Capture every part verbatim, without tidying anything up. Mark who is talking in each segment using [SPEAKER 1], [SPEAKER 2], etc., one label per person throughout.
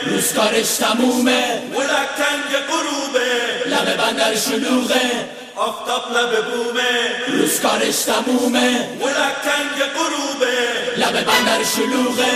[SPEAKER 1] روزگارش تمومه،
[SPEAKER 2] ولک تنگ غروبه،
[SPEAKER 1] لب بندر شلوغه،
[SPEAKER 2] آفتاب لب بومه.
[SPEAKER 1] روزگارش تمومه،
[SPEAKER 2] ولک تنگ غروبه،
[SPEAKER 1] لب بندر شلوغه.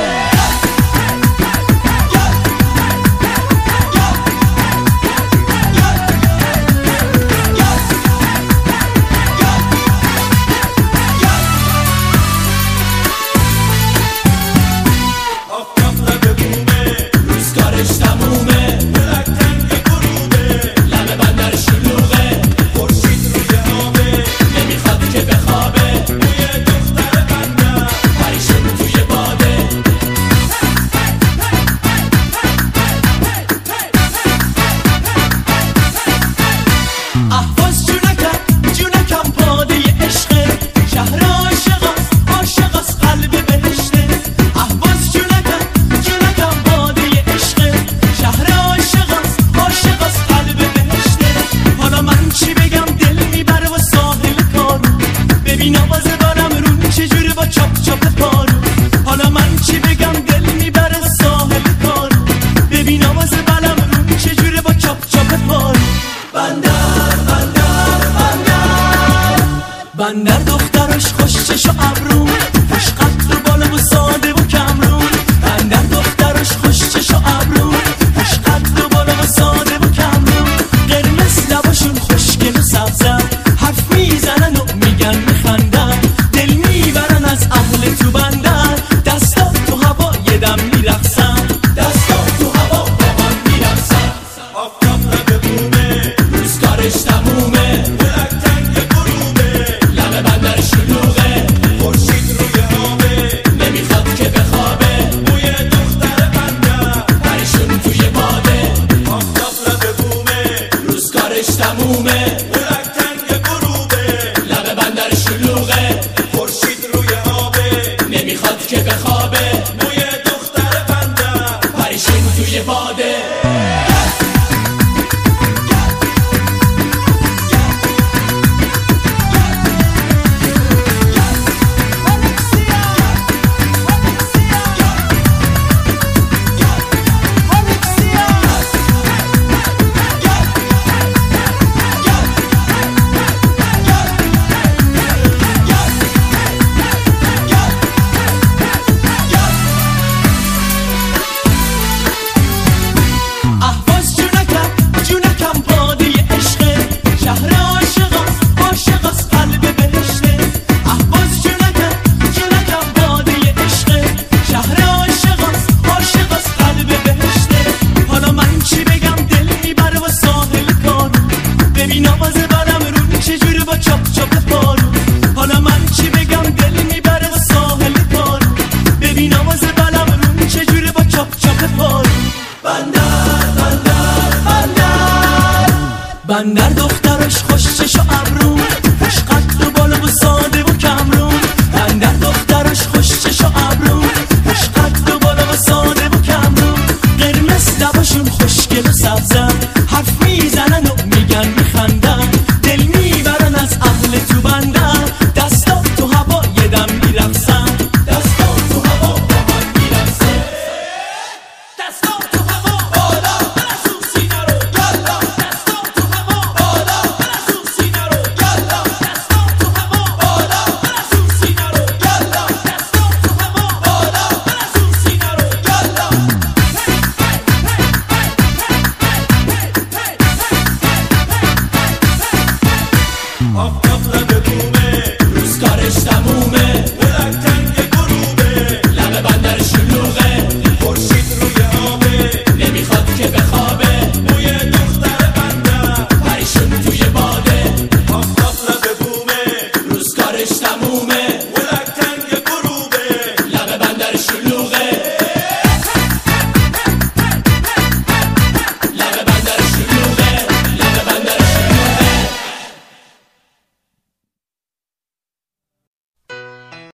[SPEAKER 1] بندر دخترش خوش چش و ابرون، خوش قد و بالا و ساده و کمرون. بندر دخترش خوش چش و ابرون، خوش قد و بالا و ساده و کمرون. قرمز لباشون خوشگل و سبزن، حرف میزنن و میگن میخندن. دل میبرن از اهل تو بندر، دستا تو هوا یه دم میرقصن. دستا تو هوا با هم میرقصن.
[SPEAKER 2] آفتاب لب بومه،
[SPEAKER 1] روزگارش تمومه، تمومه،
[SPEAKER 2] ولک تنگ غروبه،
[SPEAKER 1] لب بندر شلوغه،
[SPEAKER 2] خورشید روی آبه،
[SPEAKER 1] نمیخواد که بخوابه.
[SPEAKER 2] موی دختر بندر
[SPEAKER 1] پریشون توی باده. بندر دخترش خوش چش و ابرون، خوش قد و بالا و ساده و کمرون. بندر دخترش خوش چش و ابرون، خوش قد و بالا و ساده و کمرون. قرمز لباشون خوشگل و سبزن، حرف میزنن و میگن میخندن. دل میبرن از اهل تو بندر، دستا تو هوا یه دم میرقصن. دستا تو هوا با هم میرقصن. دستا